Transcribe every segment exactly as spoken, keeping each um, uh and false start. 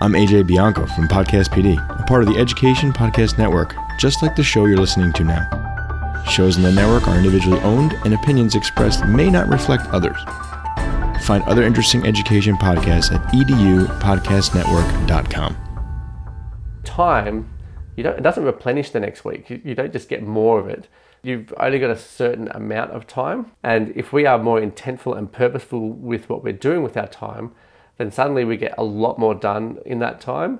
I'm A J Bianco from Podcast P D, a part of the Education Podcast Network, just like the show you're listening to now. Shows in the network are individually owned, and opinions expressed may not reflect others. Find other interesting education podcasts at e d u podcast network dot com. Time, you don't, it doesn't replenish the next week. You, you don't just get more of it. You've only got a certain amount of time. And if we are more intentful and purposeful with what we're doing with our time, then suddenly we get a lot more done in that time.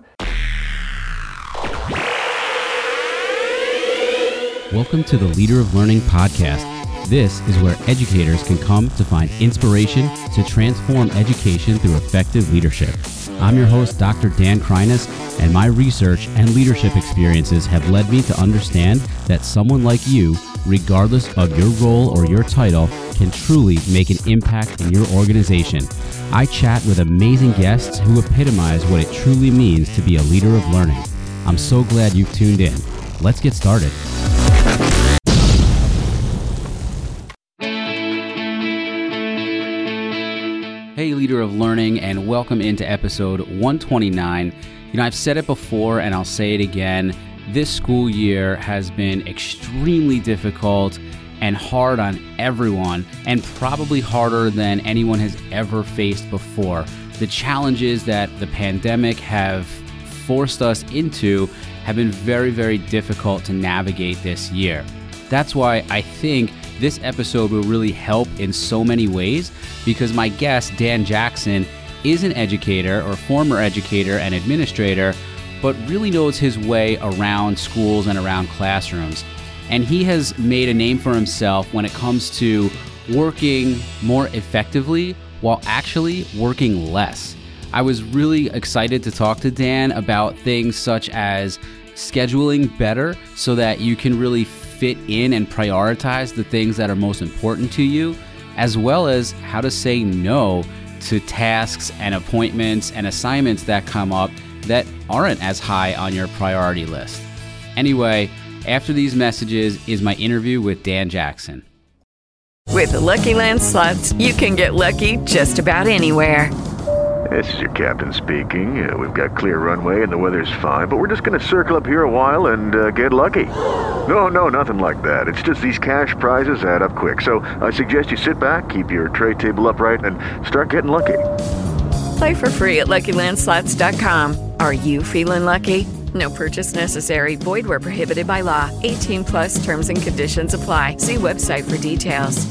Welcome to the Leader of Learning podcast. This is where educators can come to find inspiration to transform education through effective leadership. I'm your host, Doctor Dan Kreiness, and my research and leadership experiences have led me to understand that someone like you, regardless of your role or your title, can truly make an impact in your organization. I chat with amazing guests who epitomize what it truly means to be a leader of learning. I'm so glad you've tuned in. Let's get started. Hey, Leader of Learning, and welcome into episode one twenty-nine. You know, I've said it before and I'll say it again. This school year has been extremely difficult and hard on everyone, and probably harder than anyone has ever faced before. The challenges that the pandemic have forced us into have been very, very difficult to navigate this year. That's why I think this episode will really help in so many ways, because my guest, Dan Jackson, is an educator or former educator and administrator, but really knows his way around schools and around classrooms. And he has made a name for himself when it comes to working more effectively while actually working less. I was really excited to talk to Dan about things such as scheduling better so that you can really fit in and prioritize the things that are most important to you, as well as how to say no to tasks and appointments and assignments that come up that aren't as high on your priority list. Anyway, after these messages is my interview with Dan Jackson. With the Lucky Land Slots, you can get lucky just about anywhere. This is your captain speaking. Uh, we've got clear runway and the weather's fine, but we're just going to circle up here a while and uh, get lucky. No, no, nothing like that. It's just these cash prizes add up quick. So I suggest you sit back, keep your tray table upright, and start getting lucky. Play for free at lucky land slots dot com. Are you feeling lucky? No purchase necessary. Void where prohibited by law. eighteen plus terms and conditions apply. See website for details.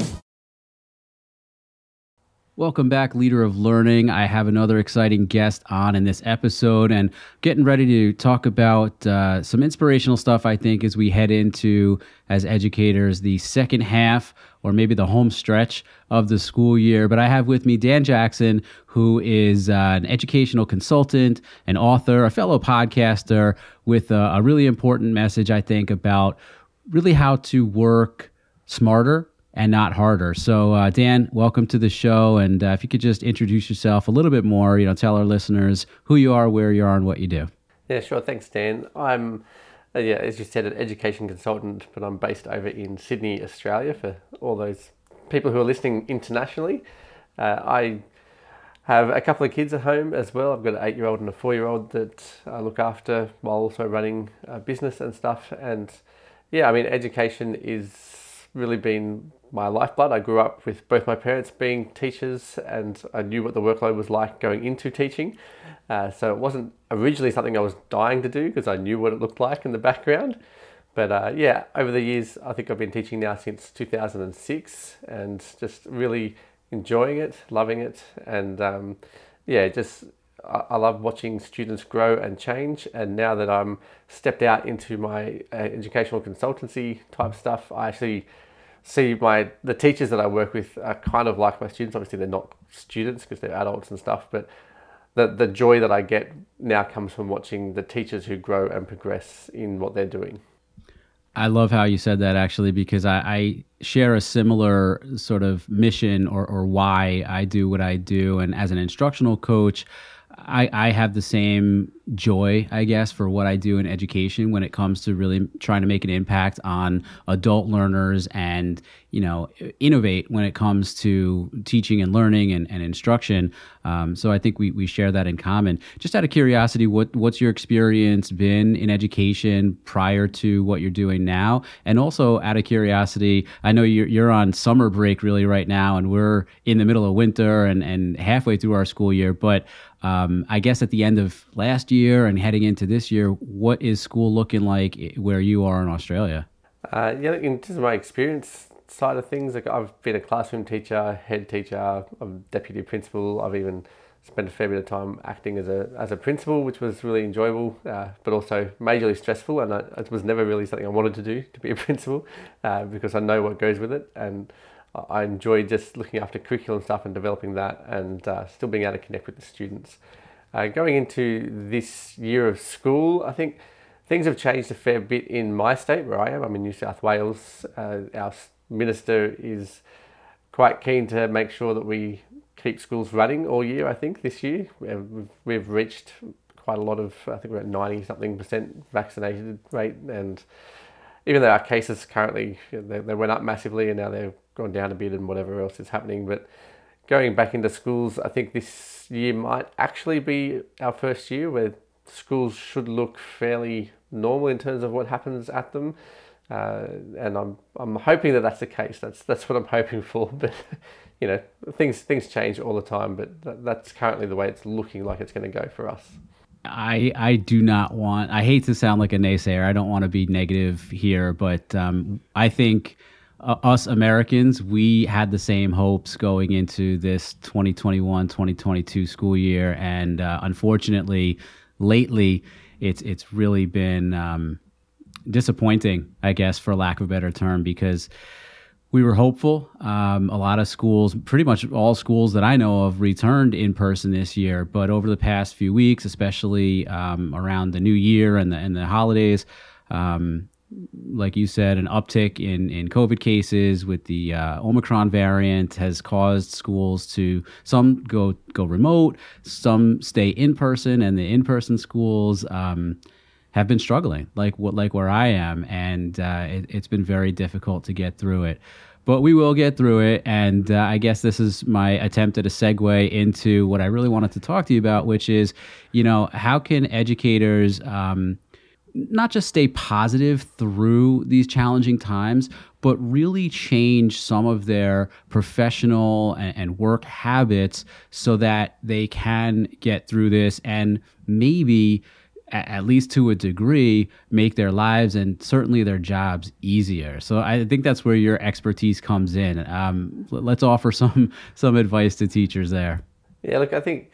Welcome back, Leader of Learning. I have another exciting guest on in this episode, and getting ready to talk about uh, some inspirational stuff, I think, as we head into, as educators, the second half or maybe the home stretch of the school year. But I have with me Dan Jackson, who is uh, an educational consultant, an author, a fellow podcaster with a, a really important message, I think, about really how to work smarter and not harder. So, uh, Dan, welcome to the show. And uh, if you could just introduce yourself a little bit more, you know, tell our listeners who you are, where you are, and what you do. Yeah, sure. Thanks, Dan. I'm, uh, yeah, as you said, an education consultant, but I'm based over in Sydney, Australia, for all those people who are listening internationally. Uh, I have a couple of kids at home as well. I've got an eight-year-old and a four-year-old that I look after while also running a business and stuff. And yeah, I mean, education is really been my lifeblood. I grew up with both my parents being teachers, and I knew what the workload was like going into teaching. Uh, so it wasn't originally something I was dying to do because I knew what it looked like in the background. But uh, yeah, over the years, I think I've been teaching now since two thousand six, and just really enjoying it, loving it. And um, yeah, just I, I love watching students grow and change. And now that I'm stepped out into my uh, educational consultancy type stuff, I actually see my the teachers that I work with are kind of like my students. Obviously, they're not students because they're adults and stuff, but the the joy that I get now comes from watching the teachers who grow and progress in what they're doing. I love how you said that, actually, because I, I share a similar sort of mission or, or why I do what I do. And as an instructional coach, I, I have the same joy, I guess, for what I do in education when it comes to really trying to make an impact on adult learners and, you know, innovate when it comes to teaching and learning and, and instruction. Um, so I think we we share that in common. Just out of curiosity, what what's your experience been in education prior to what you're doing now? And also out of curiosity, I know you're you're on summer break really right now, and we're in the middle of winter and, and halfway through our school year. But um, I guess at the end of last year and heading into this year, what is school looking like where you are in Australia? Uh, yeah, in terms of my experience side of things, like I've been a classroom teacher, head teacher, I'm deputy principal. I've even spent a fair bit of time acting as a as a principal, which was really enjoyable, uh, but also majorly stressful. And I, it was never really something I wanted to do, to be a principal, uh, because I know what goes with it. And I enjoy just looking after curriculum stuff and developing that, and uh, still being able to connect with the students. Uh, going into this year of school, I think things have changed a fair bit in my state where I am. I'm in New South Wales. Uh, our minister is quite keen to make sure that we keep schools running all year, I think, this year. We've, we've reached quite a lot of, I think we're at ninety something percent vaccinated rate. And even though our cases currently, they, they went up massively and now they've gone down a bit and whatever else is happening. But going back into schools, I think this year might actually be our first year where schools should look fairly normal in terms of what happens at them. Uh, and I'm I'm hoping that that's the case. That's that's what I'm hoping for. But you know, things things change all the time. But that, that's currently the way it's looking like it's going to go for us. I I do not want. I hate to sound like a naysayer. I don't want to be negative here, but um, I think uh, us Americans, we had the same hopes going into this twenty twenty-one twenty twenty-two school year, and uh, unfortunately, lately, it's it's really been Um, disappointing, I guess, for lack of a better term, because we were hopeful. Um, a lot of schools, pretty much all schools that I know of, returned in person this year. But over the past few weeks, especially um, around the new year and the and the holidays, um, like you said, an uptick in, in COVID cases with the uh, Omicron variant has caused schools to, some go go remote, some stay in person, and the in-person schools um, have been struggling, like what like where I am, and uh, it, it's been very difficult to get through it. But we will get through it, and uh, I guess this is my attempt at a segue into what I really wanted to talk to you about, which is, you know, how can educators um, not just stay positive through these challenging times, but really change some of their professional and, and work habits so that they can get through this and maybe, at least to a degree, make their lives and certainly their jobs easier. So I think that's where your expertise comes in. Um, let's offer some some advice to teachers there. Yeah, look, I think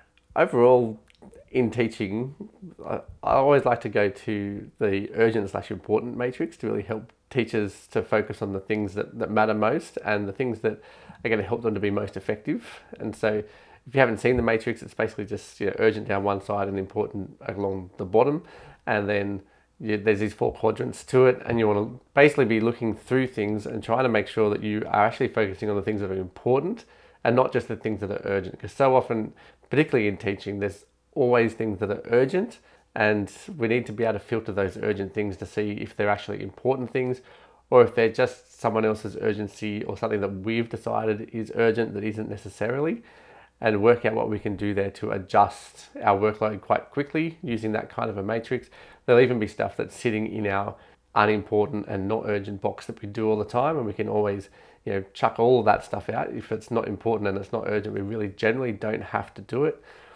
overall in teaching, I, I always like to go to the urgent slash important matrix to really help teachers to focus on the things that, that matter most and the things that are going to help them to be most effective. And so if you haven't seen the matrix, it's basically just, you know, urgent down one side and important along the bottom. And then you, there's these four quadrants to it. And you want to basically be looking through things and trying to make sure that you are actually focusing on the things that are important and not just the things that are urgent. Because so often, particularly in teaching, there's always things that are urgent. And we need to be able to filter those urgent things to see if they're actually important things or if they're just someone else's urgency or something that we've decided is urgent that isn't necessarily. And work out what we can do there to adjust our workload quite quickly using that kind of a matrix. There'll even be stuff that's sitting in our unimportant and not urgent box that we do all the time, and we can always, you know, chuck all of that stuff out. If it's not important and it's not urgent, we really generally don't have to do it.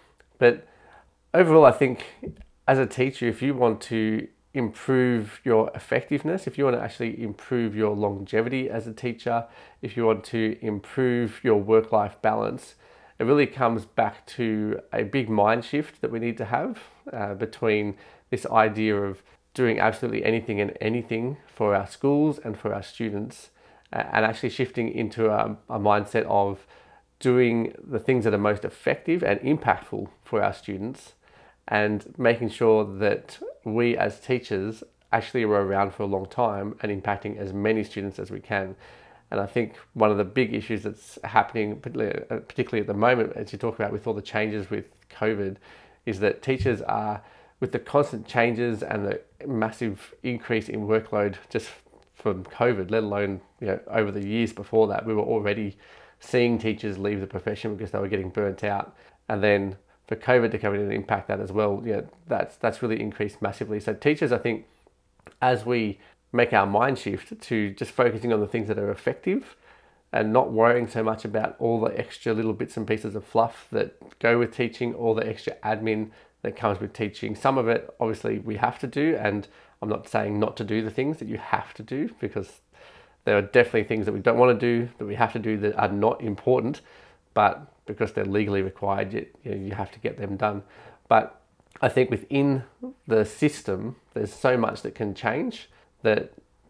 But overall, I think as a teacher, if you want to improve your effectiveness, if you want to actually improve your longevity as a teacher, if you want to improve your work-life balance, it really comes back to a big mind shift that we need to have uh, between this idea of doing absolutely anything and anything for our schools and for our students, uh, and actually shifting into a, a mindset of doing the things that are most effective and impactful for our students, and making sure that we as teachers actually are around for a long time and impacting as many students as we can. And I think one of the big issues that's happening, particularly, particularly at the moment, as you talk about with all the changes with COVID, is that teachers are, with the constant changes and the massive increase in workload just from COVID, let alone, you know, over the years before that, we were already seeing teachers leave the profession because they were getting burnt out. And then for COVID to come in and impact that as well, you know, that's that's really increased massively. So teachers, I think, as we make our mind shift to just focusing on the things that are effective and not worrying so much about all the extra little bits and pieces of fluff that go with teaching, all the extra admin that comes with teaching. Some of it, obviously, we have to do, and I'm not saying not to do the things that you have to do, because there are definitely things that we don't want to do, that we have to do, that are not important, but because they're legally required, you, you know, you have to get them done. But I think within the system, there's so much that can change that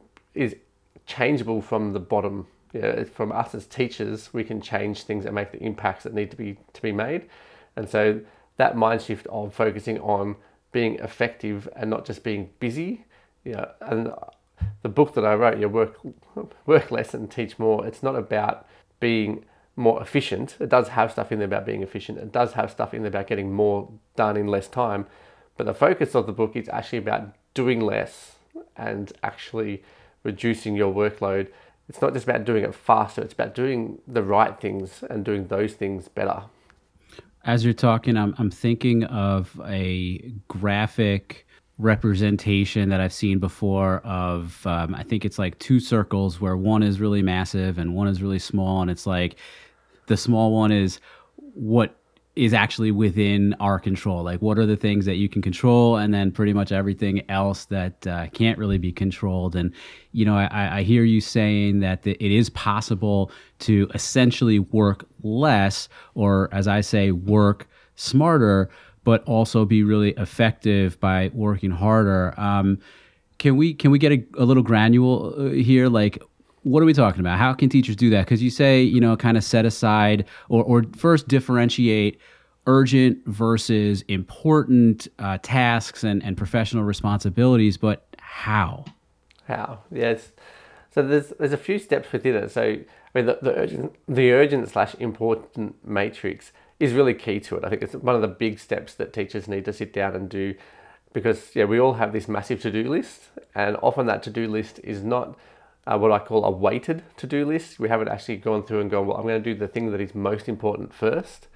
is changeable from the bottom. You know, from us as teachers, we can change things and make the impacts that need to be to be made. And so that mind shift of focusing on being effective and not just being busy, you know, and the book that I wrote, you know, work work less and teach more, it's not about being more efficient. It does have stuff in there about being efficient. It does have stuff in there about getting more done in less time. But the focus of the book is actually about doing less and actually reducing your workload. It's not just about doing it faster. It's about doing the right things and doing those things better. As you're talking, I'm I'm thinking of a graphic representation that I've seen before of, um, I think it's like two circles where one is really massive and one is really small. And it's like the small one is what is actually within our control. Like, what are the things that you can control, and then pretty much everything else that uh, can't really be controlled. And, you know, I, I hear you saying that the, it is possible to essentially work less, or as I say, work smarter, but also be really effective by working harder. Um, can we can we get a, a little granular here? Like, what are we talking about? How can teachers do that? Because you say, you know, kind of set aside or, or first differentiate urgent versus important uh, tasks and, and professional responsibilities, but how? How? Yes. So there's there's a few steps within it. So I mean, the, the urgent the urgent slash important matrix is really key to it. I think it's one of the big steps that teachers need to sit down and do, because yeah, we all have this massive to-do list, and often that to-do list is not uh, what I call a weighted to-do list. We haven't actually gone through and gone, well, I'm going to do the thing that is most important first.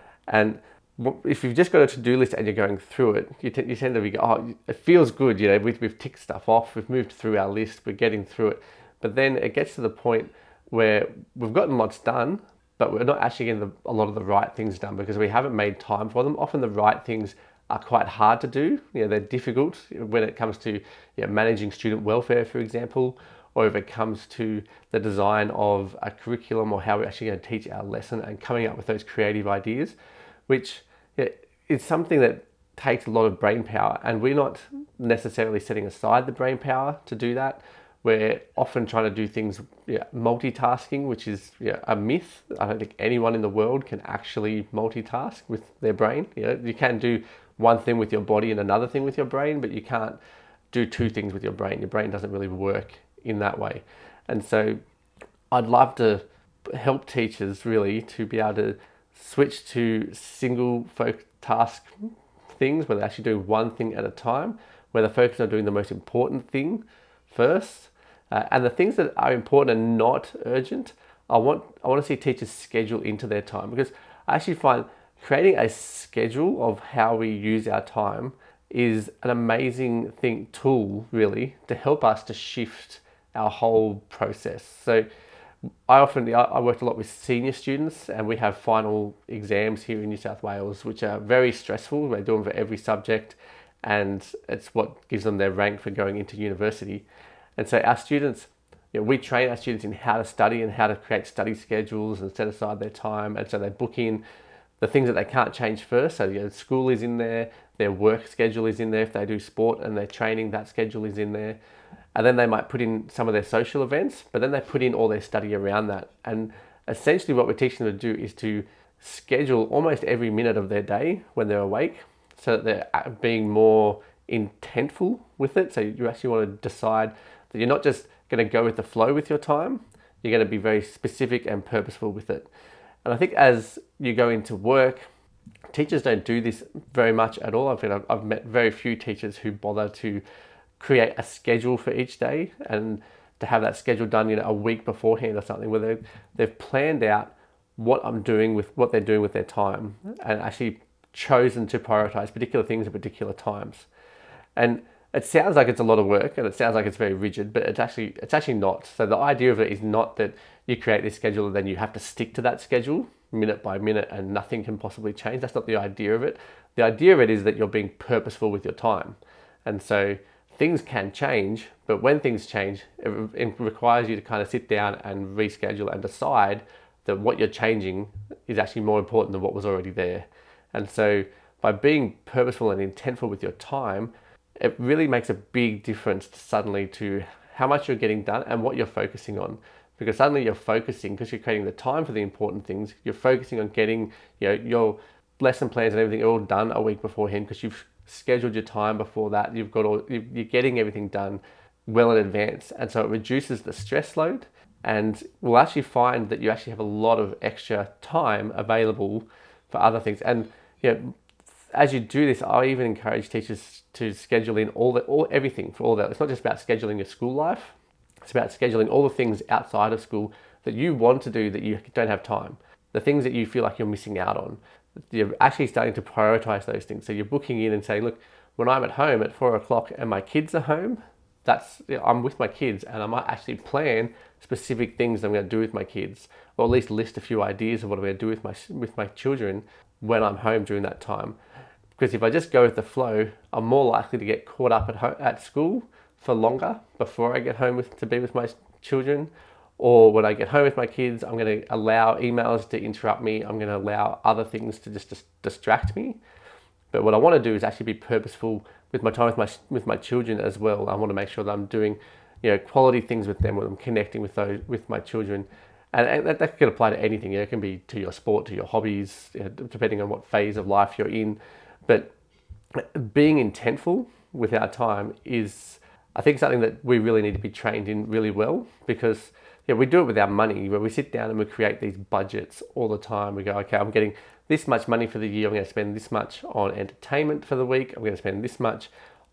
And if you've just got a to-do list and you're going through it, you, t- you tend to be, oh, it feels good, you know, we've, we've ticked stuff off, we've moved through our list, we're getting through it. But then it gets to the point where we've gotten lots done, but we're not actually getting the, a lot of the right things done because we haven't made time for them. Often the right things are quite hard to do. You know, they're difficult when it comes to, you know, managing student welfare, for example, or if it comes to the design of a curriculum or how we're actually going to teach our lesson and coming up with those creative ideas, which, you know, is something that takes a lot of brain power, and we're not necessarily setting aside the brain power to do that. We're often trying to do things, yeah, multitasking, which is, yeah, a myth. I don't think anyone in the world can actually multitask with their brain. You know, you can do one thing with your body and another thing with your brain, but you can't do two things with your brain. Your brain doesn't really work in that way. And so I'd love to help teachers really to be able to switch to single folk task things, where they actually do one thing at a time, where they're focused on doing the most important thing first, uh, and the things that are important and not urgent, I want I want to see teachers schedule into their time, because I actually find creating a schedule of how we use our time is an amazing thing tool really to help us to shift our whole process. So I often I worked a lot with senior students, and we have final exams here in New South Wales, which are very stressful. They do them for every subject, and it's what gives them their rank for going into university. And so our students, you know, we train our students in how to study and how to create study schedules and set aside their time. And so they book in the things that they can't change first. So, you know, school is in there, their work schedule is in there. If they do sport and their training, that schedule is in there. And then they might put in some of their social events, but then they put in all their study around that. And essentially what we're teaching them to do is to schedule almost every minute of their day when they're awake, so that they're being more intentful with it. So you actually want to decide that you're not just going to go with the flow with your time, you're going to be very specific and purposeful with it. And I think as you go into work, teachers don't do this very much at all. I think I've, I've met very few teachers who bother to create a schedule for each day and to have that schedule done, you know, a week beforehand or something, where they've, they've planned out what I'm doing with what they're doing with their time and actually chosen to prioritize particular things at particular times. And it sounds like it's a lot of work and it sounds like it's very rigid, but it's actually it's actually not. So the idea of it is not that you create this schedule and then you have to stick to that schedule minute by minute and nothing can possibly change. That's not the idea of it. The idea of it is that you're being purposeful with your time. And so things can change, but when things change, it, it requires you to kind of sit down and reschedule and decide that what you're changing is actually more important than what was already there. And so by being purposeful and intentful with your time, it really makes a big difference to suddenly to how much you're getting done and what you're focusing on. Because suddenly you're focusing, because you're creating the time for the important things, you're focusing on getting, you know, your lesson plans and everything all done a week beforehand because you've scheduled your time before that. You've got all, you're getting everything done well in advance. And so it reduces the stress load, and we'll actually find that you actually have a lot of extra time available for other things. And you know, as you do this, I even encourage teachers to schedule in all the, all everything for all that. It's not just about scheduling your school life. It's about scheduling all the things outside of school that you want to do that you don't have time. The things that you feel like you're missing out on. You're actually starting to prioritize those things. So you're booking in and saying, look, when I'm at home at four o'clock and my kids are home, that's, you know, I'm with my kids, and I might actually plan specific things I'm going to do with my kids, or at least list a few ideas of what I'm going to do with my with my children when I'm home during that time. Because if I just go with the flow, I'm more likely to get caught up at home, at school for longer before I get home with, to be with my children. Or when I get home with my kids, I'm going to allow emails to interrupt me. I'm going to allow other things to just dis- distract me. But what I want to do is actually be purposeful with my time with my with my children as well. I want to make sure that I'm doing, you know, quality things with them, when I'm connecting with those with my children. And, and that, that can apply to anything. You know, it can be to your sport, to your hobbies, you know, depending on what phase of life you're in. But being intentful with our time is, I think, something that we really need to be trained in really well, because yeah, we do it with our money, where we sit down and we create these budgets all the time. We go, okay, I'm getting this much money for the year. I'm going to spend this much on entertainment for the week. I'm going to spend this much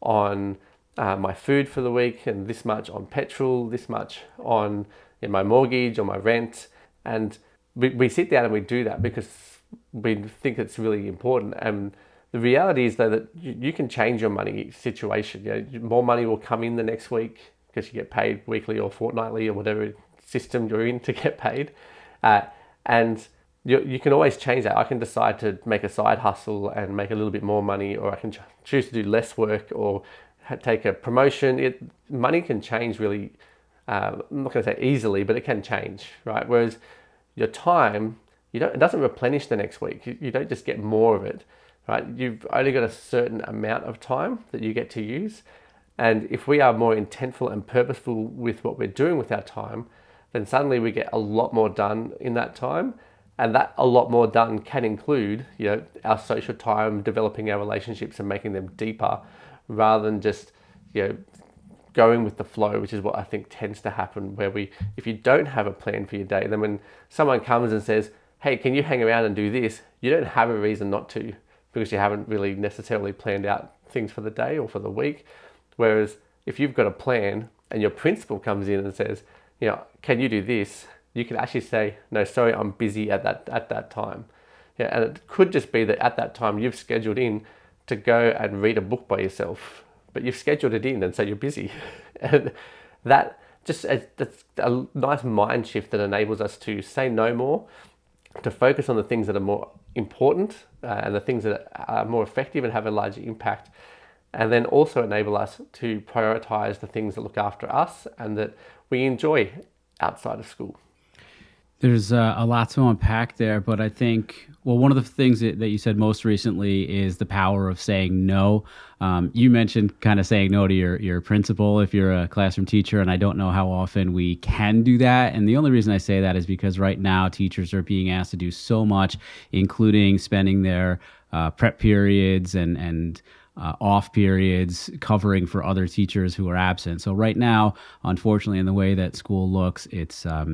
on uh, my food for the week, and this much on petrol, this much on you know, my mortgage or my rent. And we, we sit down and we do that because we think it's really important. And the reality is, though, that you, you can change your money situation. You know, more money will come in the next week because you get paid weekly or fortnightly or whatever system you're in to get paid. Uh, and you, you can always change that. I can decide to make a side hustle and make a little bit more money, or I can ch- choose to do less work or ha- take a promotion. It, money can change really, uh, I'm not going to say easily, but it can change, right? Whereas your time, you don't, it doesn't replenish the next week. You, you don't just get more of it, right? You've only got a certain amount of time that you get to use. And if we are more intentful and purposeful with what we're doing with our time, then suddenly we get a lot more done in that time. And that a lot more done can include, you know, our social time, developing our relationships and making them deeper, rather than just, you know, going with the flow, which is what I think tends to happen, where we, if you don't have a plan for your day, then when someone comes and says, hey, can you hang around and do this? You don't have a reason not to, because you haven't really necessarily planned out things for the day or for the week. Whereas if you've got a plan and your principal comes in and says, you know, can you do this? You can actually say, no, sorry, I'm busy at that at that time. Yeah, and it could just be that at that time you've scheduled in to go and read a book by yourself, but you've scheduled it in and so you're busy. And that just, that's a nice mind shift that enables us to say no more, to focus on the things that are more important uh, and the things that are more effective and have a larger impact. And then also enable us to prioritize the things that look after us and that we enjoy outside of school. There's uh, a lot to unpack there, but I think, well, one of the things that, that you said most recently is the power of saying no. Um, you mentioned kind of saying no to your, your principal if you're a classroom teacher, and I don't know how often we can do that. And the only reason I say that is because right now teachers are being asked to do so much, including spending their uh, prep periods and, and Uh, off periods covering for other teachers who are absent. So right now, unfortunately, in the way that school looks, it's um,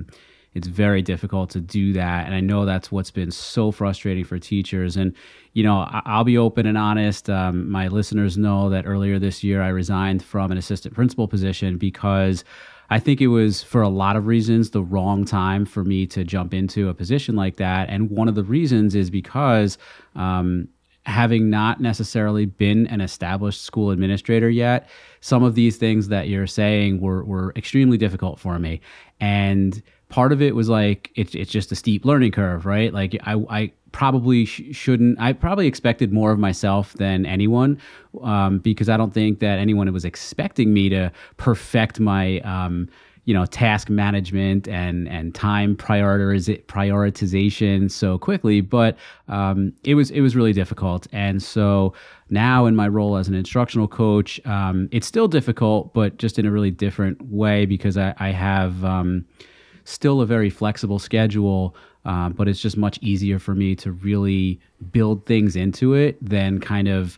it's very difficult to do that. And I know that's what's been so frustrating for teachers. And, you know, I- I'll be open and honest. Um, my listeners know that earlier this year, I resigned from an assistant principal position because I think it was, for a lot of reasons, the wrong time for me to jump into a position like that. And one of the reasons is because um, having not necessarily been an established school administrator yet, some of these things that you're saying were, were extremely difficult for me. And part of it was like, it, it's just a steep learning curve, right? Like I, I probably sh- shouldn't, I probably expected more of myself than anyone um, because I don't think that anyone was expecting me to perfect my, um, you know, task management and, and time prioritiz- prioritization so quickly, but um, it was, it was really difficult. And so now in my role as an instructional coach, um, it's still difficult, but just in a really different way because I, I have um, still a very flexible schedule. Uh, but it's just much easier for me to really build things into it than kind of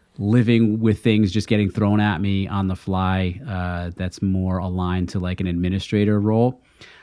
living with things just getting thrown at me on the fly. Uh, that's more aligned to like an administrator role.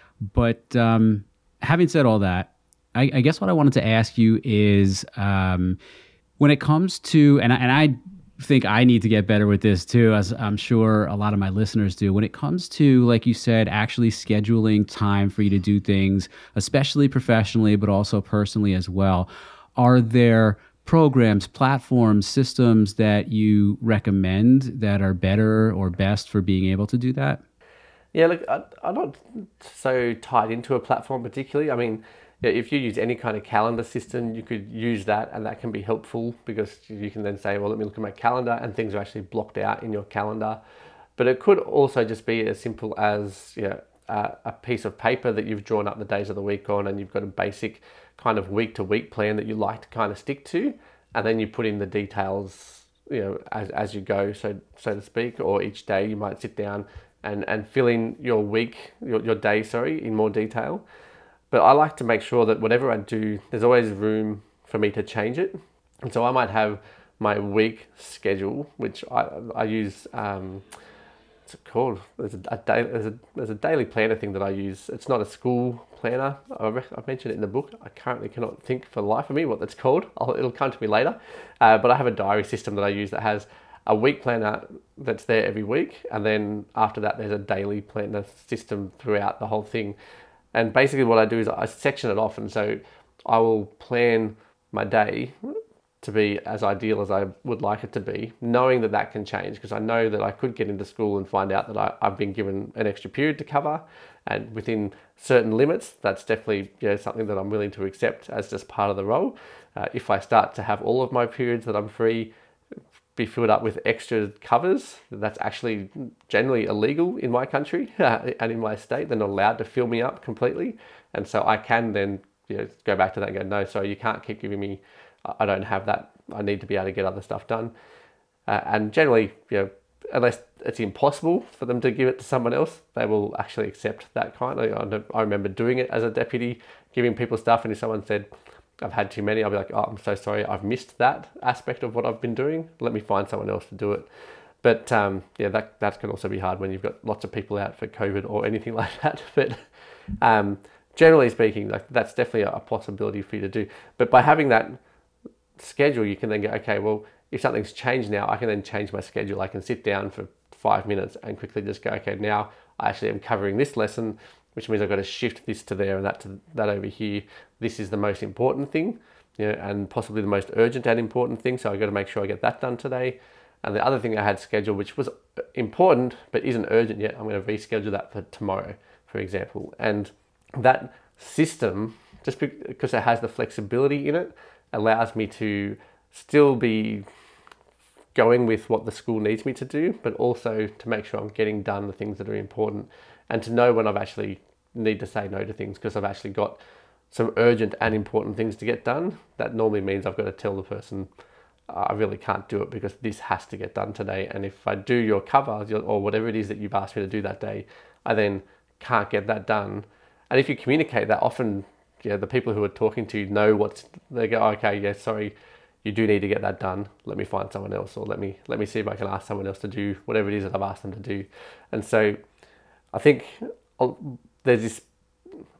But um, having said all that, I, I guess what I wanted to ask you is um, when it comes to, and I, and I think I need to get better with this too, as I'm sure a lot of my listeners do. When it comes to, like you said, actually scheduling time for you to do things, especially professionally, but also personally as well, are there programs, platforms, systems that you recommend that are better or best for being able to do that? Yeah, look, I, I'm not so tied into a platform particularly. I mean, yeah, if you use any kind of calendar system, you could use that, and that can be helpful because you can then say, well, let me look at my calendar, and things are actually blocked out in your calendar. But it could also just be as simple as, you know, uh, a piece of paper that you've drawn up the days of the week on, and you've got a basic kind of week to week plan that you like to kind of stick to, and then you put in the details, you know, as, as you go, so so to speak, or each day you might sit down and, and fill in your week, your, your day, sorry, in more detail. But I like to make sure that whatever I do, there's always room for me to change it. And so I might have my week schedule, which I, I use, um, what's it called? There's a, a, day, there's, a, there's a daily planner thing that I use. It's not a school planner. I rec- I've mentioned it in the book. I currently cannot think for the life of me what that's called. I'll, it'll come to me later. Uh, but I have a diary system that I use that has a week planner that's there every week. And then after that, there's a daily planner system throughout the whole thing. And basically what I do is I section it off, and so I will plan my day to be as ideal as I would like it to be, knowing that that can change, because I know that I could get into school and find out that I, I've been given an extra period to cover, and within certain limits, that's definitely, you know, something that I'm willing to accept as just part of the role. Uh, if I start to have all of my periods that I'm free be filled up with extra covers, that's actually generally illegal in my country uh, and in my state. They're not allowed to fill me up completely. And so I can then, you know, go back to that and go, no, sorry, you can't keep giving me, I don't have that. I need to be able to get other stuff done. Uh, and generally, you know, unless it's impossible for them to give it to someone else, they will actually accept that kind. I, I remember doing it as a deputy, giving people stuff, and if someone said, I've had too many, I'll be like, oh, I'm so sorry, I've missed that aspect of what I've been doing. Let me find someone else to do it. But um, yeah, that that can also be hard when you've got lots of people out for COVID or anything like that. But um, generally speaking, like that's definitely a possibility for you to do. But by having that schedule, you can then go, okay, well, if something's changed now, I can then change my schedule. I can sit down for five minutes and quickly just go, okay, now I actually am covering this lesson, which means I've got to shift this to there and that to that over here. This is the most important thing, you know, and possibly the most urgent and important thing. So I've got to make sure I get that done today. And the other thing I had scheduled, which was important but isn't urgent yet, I'm going to reschedule that for tomorrow, for example. And that system, just because it has the flexibility in it, allows me to still be going with what the school needs me to do, but also to make sure I'm getting done the things that are important, and to know when I've actually need to say no to things because I've actually got some urgent and important things to get done. That normally means I've got to tell the person, I really can't do it because this has to get done today. And if I do your cover or whatever it is that you've asked me to do that day, I then can't get that done. And if you communicate that, often, yeah, the people who are talking to you know what's, they go, okay, yeah, sorry, you do need to get that done. Let me find someone else, or let me let me see if I can ask someone else to do whatever it is that I've asked them to do. And so I think there's this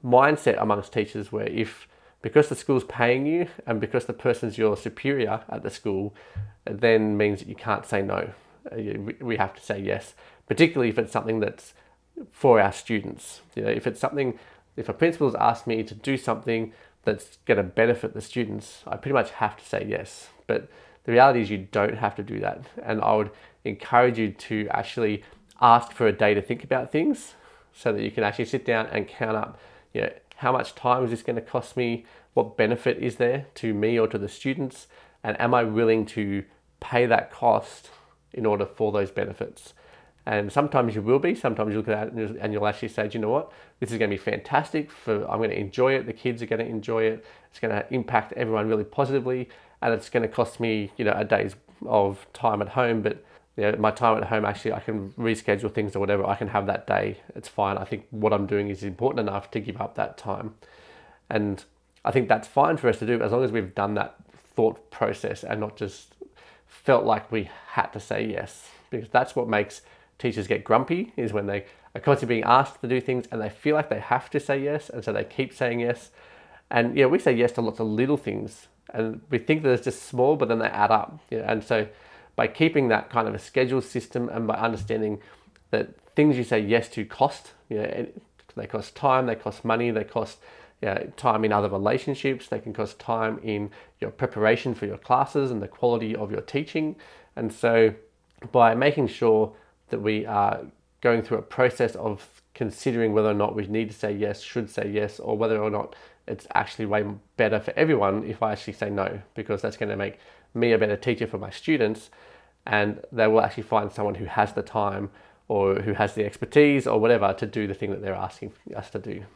mindset amongst teachers where if, because the school's paying you and because the person's your superior at the school, it then means that you can't say no. We have to say yes, particularly if it's something that's for our students. You know, if it's something, if a principal's asked me to do something that's going to benefit the students, I pretty much have to say yes. But the reality is you don't have to do that. And I would encourage you to actually ask for a day to think about things so that you can actually sit down and count up, you know, how much time is this going to cost me? What benefit is there to me or to the students? And am I willing to pay that cost in order for those benefits? And sometimes you will be, sometimes you look at it and you'll actually say, do you know what, this is going to be fantastic, for I'm going to enjoy it, the kids are going to enjoy it, it's going to impact everyone really positively, and it's going to cost me, you know, a day's of time at home, but you know, my time at home, actually I can reschedule things or whatever, I can have that day, it's fine. I think what I'm doing is important enough to give up that time. And I think that's fine for us to do as long as we've done that thought process and not just felt like we had to say yes, because that's what makes teachers get grumpy, is when they are constantly being asked to do things and they feel like they have to say yes, and so they keep saying yes. And yeah, we say yes to lots of little things and we think that it's just small, but then they add up. Yeah, and so by keeping that kind of a schedule system and by understanding that things you say yes to cost, you know, they cost time, they cost money, they cost you know, time in other relationships, they can cost time in your preparation for your classes and the quality of your teaching. And so by making sure that we are going through a process of considering whether or not we need to say yes, should say yes, or whether or not it's actually way better for everyone if I actually say no, because that's going to make me a better teacher for my students, and they will actually find someone who has the time or who has the expertise or whatever to do the thing that they're asking us to do.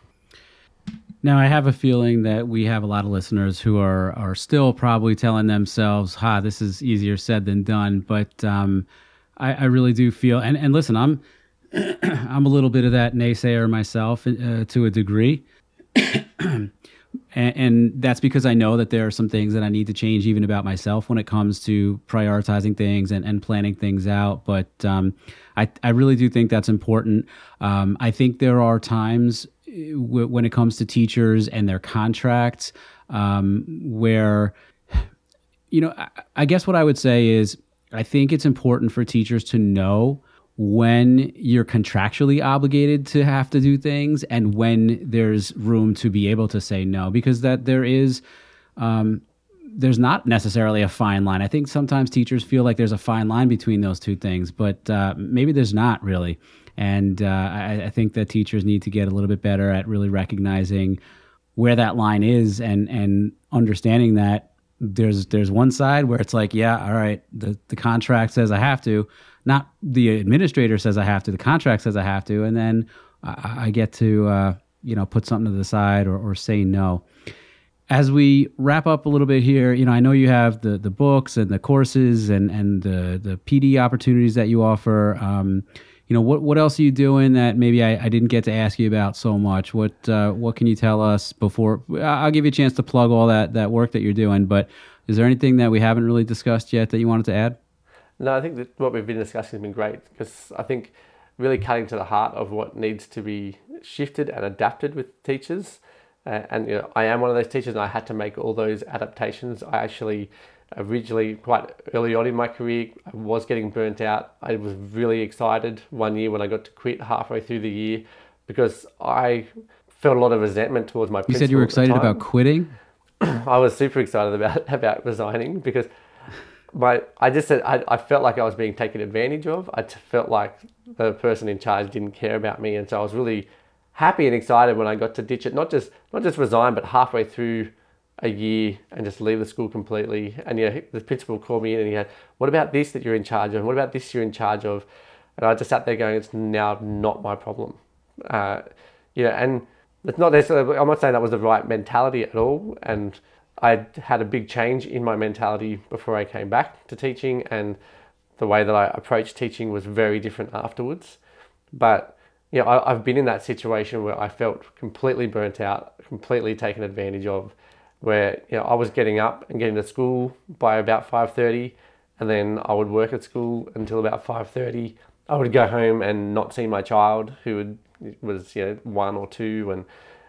Now, I have a feeling that we have a lot of listeners who are are still probably telling themselves, ha, this is easier said than done. But um, I, I really do feel, and, and listen, I'm I'm a little bit of that naysayer myself uh, to a degree. and, and that's because I know that there are some things that I need to change even about myself when it comes to prioritizing things and, and planning things out. But um, I, I really do think that's important. Um, I think there are times w- when it comes to teachers and their contracts um, where, you know, I, I guess what I would say is I think it's important for teachers to know when you're contractually obligated to have to do things and when there's room to be able to say no, because that there is, um, there's not necessarily a fine line. I think sometimes teachers feel like there's a fine line between those two things, but uh, maybe there's not really. And uh, I, I think that teachers need to get a little bit better at really recognizing where that line is and, and understanding that there's there's one side where it's like, yeah, all right, the, the contract says I have to. Not the administrator says I have to, the contract says I have to, and then I, I get to, uh, you know, put something to the side or, or say no. As we wrap up a little bit here, you know, I know you have the, the books and the courses and, and the, the P D opportunities that you offer. Um, you know, what, what else are you doing that maybe I, I didn't get to ask you about so much? What uh, what can you tell us before? I'll give you a chance to plug all that, that work that you're doing, but is there anything that we haven't really discussed yet that you wanted to add? No, I think that what we've been discussing has been great, because I think really cutting to the heart of what needs to be shifted and adapted with teachers. Uh, and you know, I am one of those teachers, and I had to make all those adaptations. I actually originally, quite early on in my career, I was getting burnt out. I was really excited one year when I got to quit halfway through the year, because I felt a lot of resentment towards my principal. You said you were excited about quitting? I was super excited about, about resigning, because My, I just said I, I felt like I was being taken advantage of. I felt like the person in charge didn't care about me, and so I was really happy and excited when I got to ditch it. Not just not just resign, but halfway through a year and just leave the school completely. And you know, the principal called me in and he had, "What about this that you're in charge of? What about this you're in charge of?" And I just sat there going, "It's now not my problem." Uh, you know, and it's not necessarily. I'm not saying that was the right mentality at all, and I had a big change in my mentality before I came back to teaching, and the way that I approached teaching was very different afterwards. But you know, I, I've been in that situation where I felt completely burnt out, completely taken advantage of, where you know I was getting up and getting to school by about five thirty, and then I would work at school until about five thirty. I would go home and not see my child, who would, was you know one or two, and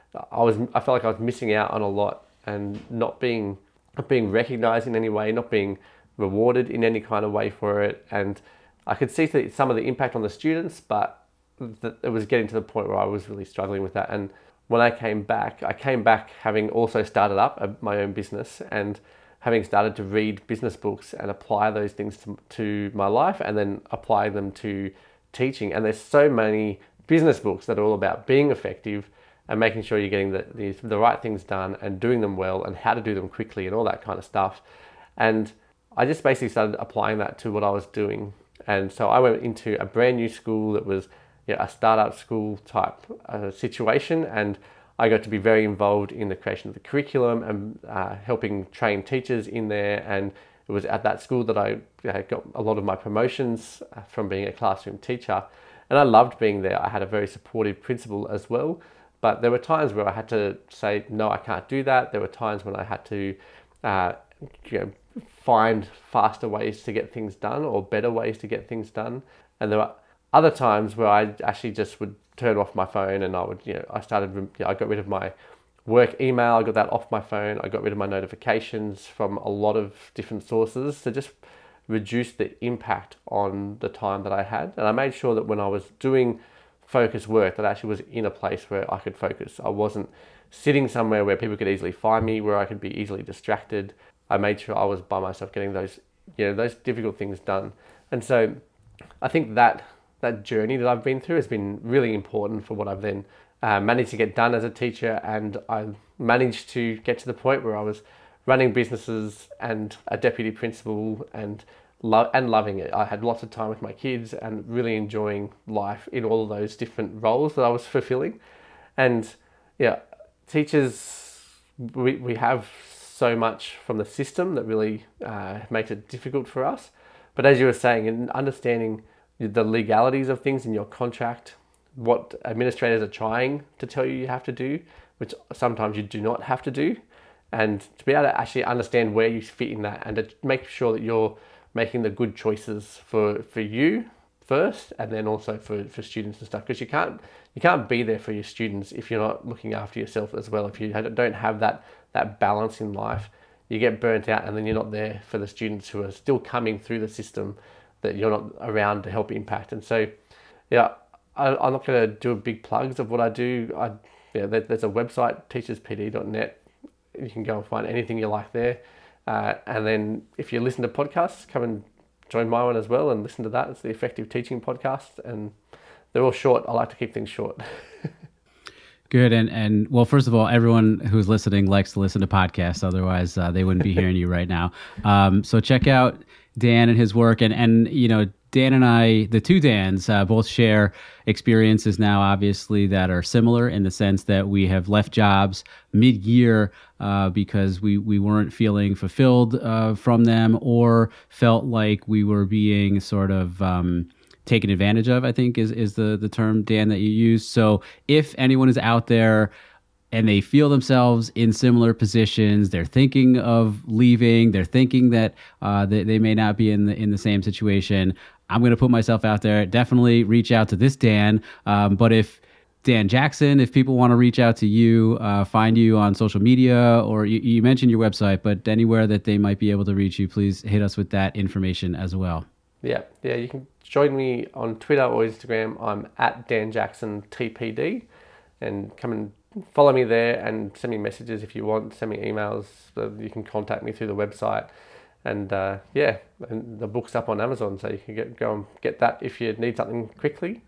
I was I felt like I was missing out on a lot and not being not being recognized in any way, not being rewarded in any kind of way for it. And I could see some of the impact on the students, but it was getting to the point where I was really struggling with that. And when I came back, I came back having also started up my own business and having started to read business books and apply those things to, to my life and then apply them to teaching. And there's so many business books that are all about being effective and making sure you're getting the, the, the right things done and doing them well and how to do them quickly and all that kind of stuff. And I just basically started applying that to what I was doing. And so I went into a brand new school that was you know, a startup school type uh, situation, and I got to be very involved in the creation of the curriculum and uh, helping train teachers in there. And it was at that school that I uh, got a lot of my promotions from being a classroom teacher. And I loved being there. I had a very supportive principal as well. But there were times where I had to say, no, I can't do that. There were times when I had to uh, you know, find faster ways to get things done or better ways to get things done. And there were other times where I actually just would turn off my phone and I would, you know, I started, you know, I got rid of my work email, I got that off my phone, I got rid of my notifications from a lot of different sources to just reduce the impact on the time that I had. And I made sure that when I was doing focused work, that I actually was in a place where I could focus. I wasn't sitting somewhere where people could easily find me, where I could be easily distracted. I made sure I was by myself getting those, you know, those difficult things done. And so I think that that journey that I've been through has been really important for what I've then uh, managed to get done as a teacher. And I managed to get to the point where I was running businesses and a deputy principal and Lo- and loving it. I had lots of time with my kids and really enjoying life in all of those different roles that I was fulfilling. And yeah, teachers, we, we have so much from the system that really uh, makes it difficult for us. But as you were saying, in understanding the legalities of things in your contract, what administrators are trying to tell you you have to do, which sometimes you do not have to do, and to be able to actually understand where you fit in that and to make sure that you're making the good choices for, for you first, and then also for, for students and stuff. Because you can't you can't be there for your students if you're not looking after yourself as well. If you don't have that that balance in life, you get burnt out, and then you're not there for the students who are still coming through the system that you're not around to help impact. And so, yeah, I, I'm not going to do a big plugs of what I do. I yeah, there, there's a website, teachers p d dot net. You can go and find anything you like there. Uh, and then if you listen to podcasts, come and join my one as well and listen to that. It's the Effective Teaching Podcast, and they're all short. I like to keep things short. Good. And, and well, first of all, everyone who's listening likes to listen to podcasts. Otherwise, uh, they wouldn't be hearing you right now. Um, so check out Dan and his work. And, and you know, Dan and I, the two Dans, uh, both share experiences now, obviously, that are similar in the sense that we have left jobs mid-year uh, because we, we weren't feeling fulfilled uh, from them, or felt like we were being sort of um, taken advantage of, I think is, is the, the term, Dan, that you use. So if anyone is out there and they feel themselves in similar positions, they're thinking of leaving, they're thinking that uh, they, they may not be in the in the same situation, I'm going to put myself out there. Definitely reach out to this Dan. Um, but if Dan Jackson, if people want to reach out to you, uh, find you on social media, or you, you mentioned your website, but anywhere that they might be able to reach you, please hit us with that information as well. Yeah, yeah, you can join me on Twitter or Instagram. I'm at Dan Jackson T P D, and come and follow me there and send me messages if you want. Send me emails. You can contact me through the website. And uh, yeah, and the book's up on Amazon, so you can get, go and get that if you need something quickly.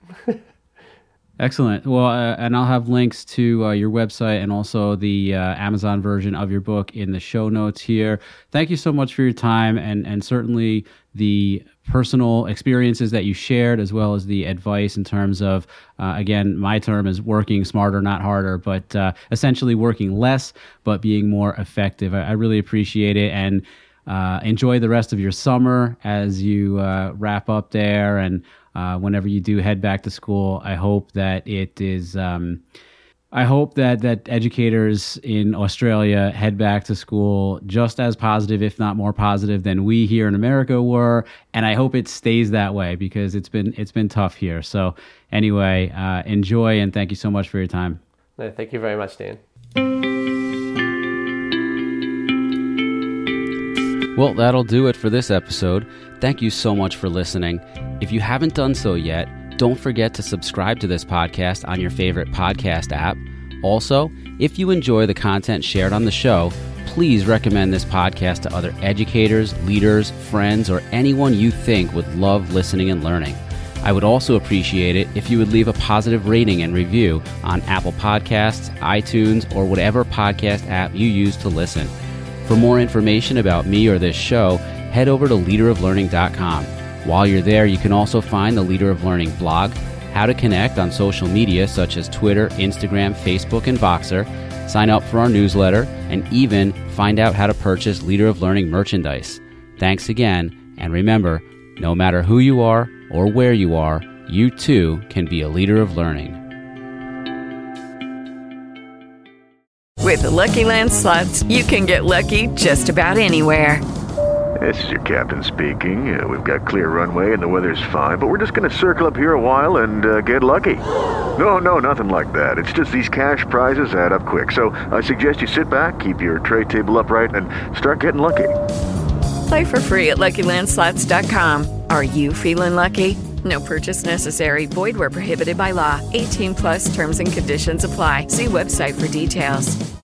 Excellent. Well, uh, and I'll have links to uh, your website and also the uh, Amazon version of your book in the show notes here. Thank you so much for your time, and, and certainly the personal experiences that you shared, as well as the advice in terms of, uh, again, my term is working smarter, not harder, but uh, essentially working less, but being more effective. I, I really appreciate it. And Uh, enjoy the rest of your summer as you uh, wrap up there, and uh, whenever you do head back to school, I hope that it is. Um, I hope that that educators in Australia head back to school just as positive, if not more positive, than we here in America were, and I hope it stays that way, because it's been it's been tough here. So anyway, uh, enjoy, and thank you so much for your time. No, thank you very much, Dan. Well, that'll do it for this episode. Thank you so much for listening. If you haven't done so yet, don't forget to subscribe to this podcast on your favorite podcast app. Also, if you enjoy the content shared on the show, please recommend this podcast to other educators, leaders, friends, or anyone you think would love listening and learning. I would also appreciate it if you would leave a positive rating and review on Apple Podcasts, iTunes, or whatever podcast app you use to listen. For more information about me or this show, head over to leader of learning dot com. While you're there, you can also find the Leader of Learning blog, how to connect on social media such as Twitter, Instagram, Facebook, and Voxer, sign up for our newsletter, and even find out how to purchase Leader of Learning merchandise. Thanks again, and remember, no matter who you are or where you are, you too can be a leader of learning. With the Lucky Land Slots, you can get lucky just about anywhere. This is your captain speaking. Uh, we've got clear runway and the weather's fine, but we're just going to circle up here a while and uh, get lucky. No, no, nothing like that. It's just these cash prizes add up quick. So I suggest you sit back, keep your tray table upright, and start getting lucky. Play for free at Lucky Land Slots dot com. Are you feeling lucky? No purchase necessary. Void where prohibited by law. eighteen plus terms and conditions apply. See website for details.